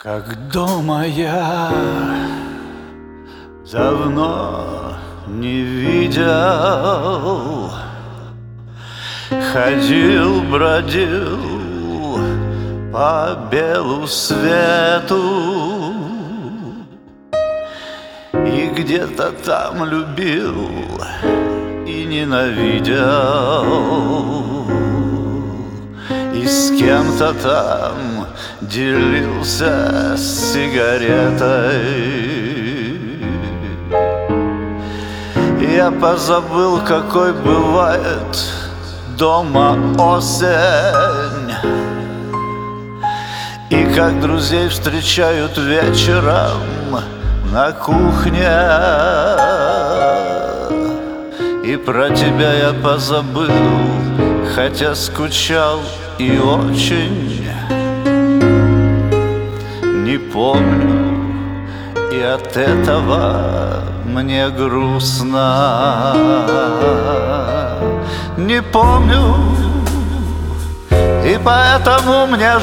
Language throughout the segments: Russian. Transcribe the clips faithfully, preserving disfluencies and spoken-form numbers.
Как дома я давно не видел, ходил, бродил по белу свету и где-то там любил и ненавидел, и с кем-то там делился сигаретой. Я позабыл, какой бывает дома осень, и как друзей встречают вечером на кухне. И про тебя я позабыл, хотя скучал и очень. Не помню, и от этого мне грустно. Не помню, и поэтому мне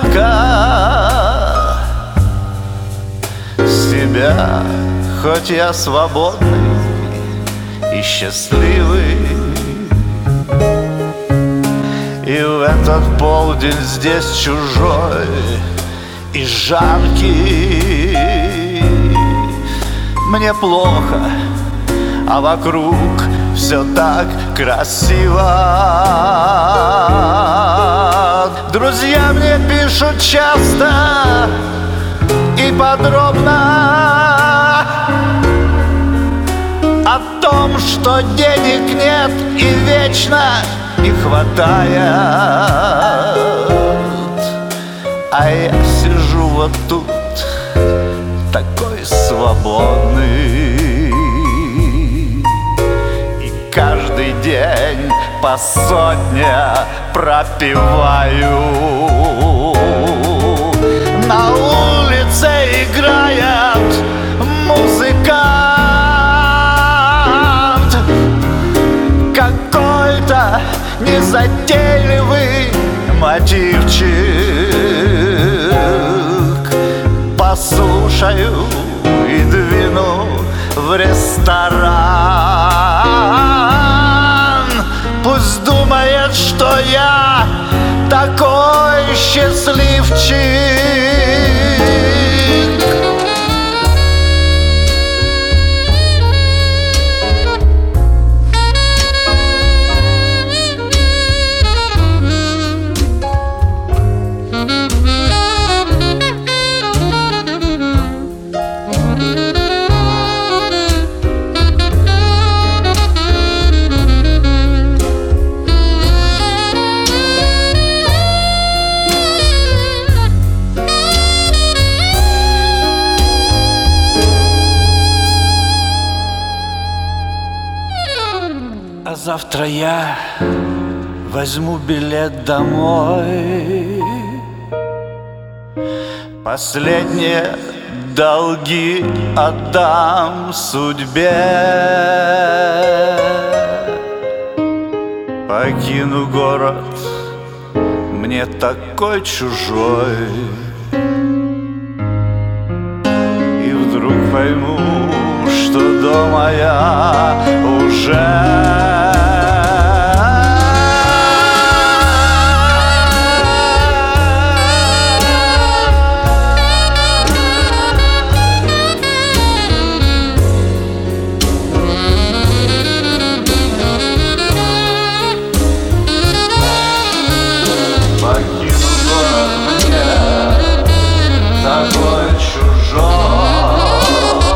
жалко себя, хоть я свободный и счастливый. И в этот полдень здесь чужой и жаркий мне плохо, а вокруг все так красиво. Друзья мне пишут часто и подробно о том, что денег нет и вечно не хватает. А я сижу вот тут, такой свободный, и каждый день по сотне пропиваю. На улице играет музыкант, какой-то незатейливый мотивчик. Послушаю и двину в ресторан. Пусть думает, что я такой счастливчик. А завтра я возьму билет домой, последние долги отдам судьбе. Покину город, мне такой чужой, и вдруг пойму, что дома я уже. Покину город, мне такой чужой,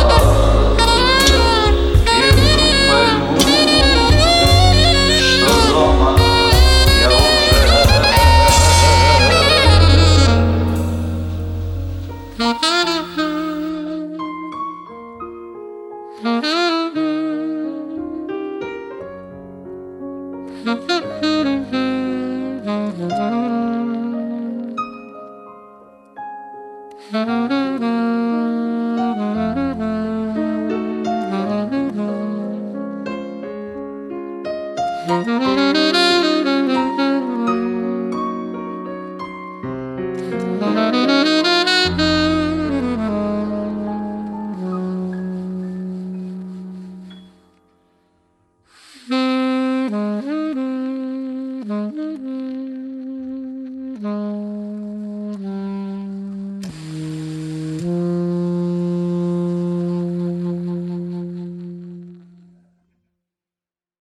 и вдруг пойму, что дома я уже